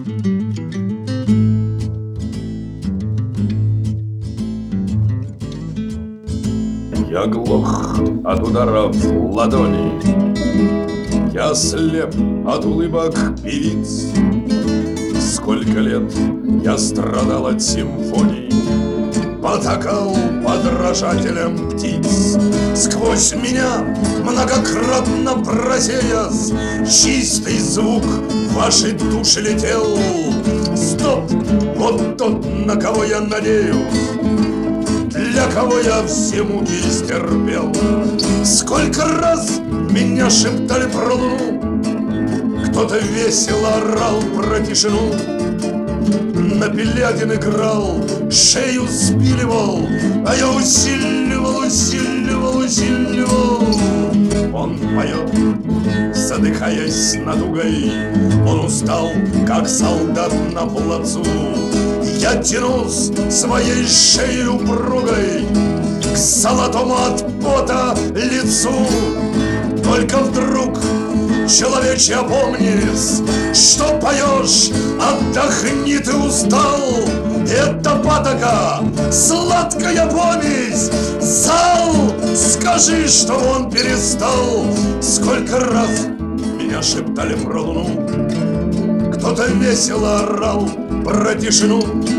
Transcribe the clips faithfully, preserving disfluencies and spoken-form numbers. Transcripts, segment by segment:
Я глух от ударов ладони, я слеп от улыбок певиц. Сколько лет я страдал от симфоний, потакал подражателем птиц. Сквозь меня многократно просеясь, чистый звук в вашей душе летел. Стоп! Вот тот, на кого я надеюсь, для кого я все муки стерпел. Сколько раз меня шептали про луну, кто-то весело орал про тишину. На Пилядин играл, шею спиливал, а я усиливал, усиливал, усиливал. Он поет, задыхаясь надугой, он устал, как солдат на плацу. Я тянусь своей шеей упругой к золотому от пота лицу. Только вдруг, человече, опомнись, что поешь, отдохни, ты устал. Это патока, сладкая помесь. Зал, скажи, что он перестал. Сколько раз меня шептали про луну, кто-то весело орал про тишину.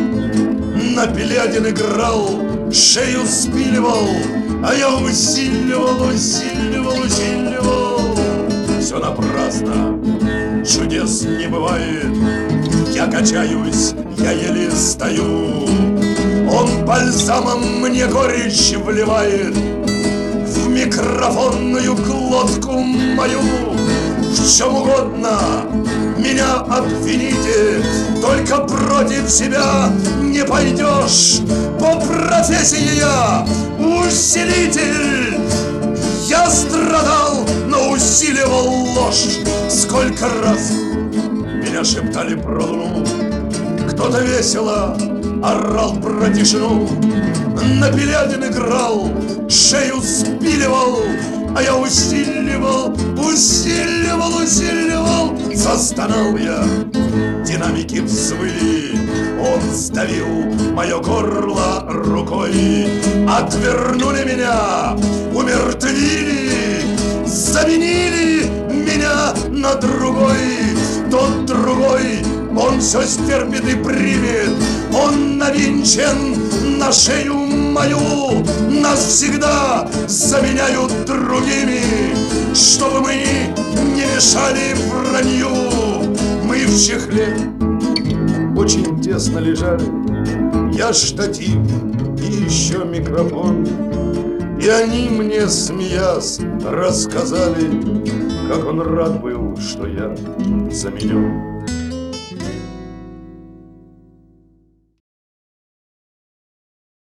На Пилядин играл, шею спиливал, а я усиливал, усиливал, усиливал. Все напрасно, чудес не бывает. Я качаюсь, я еле стою. Он бальзамом мне горечь вливает в микрофонную глотку мою. В чем угодно меня обвините, только против себя не пойдешь. По профессии я усилитель. Я страдал, но усиливал ложь. Сколько раз меня шептали про луну, кто-то весело орал про тишину. На Пилядин играл, шею спиливал, а я усиливал, усиливал, усиливал. Застонал я, динамики взвыли, он сдавил мое горло рукой. Отвернули меня, умертвили, заменили меня на другой. Тот другой, он все стерпит и примет. Он навинчен на шею мою. Нас всегда заменяют другими, чтобы мы не мешали вранью. Мы в чехле очень тесно лежали, я штатив и еще микрофон. И они мне, смеясь, рассказали, как он рад был, что я заменен.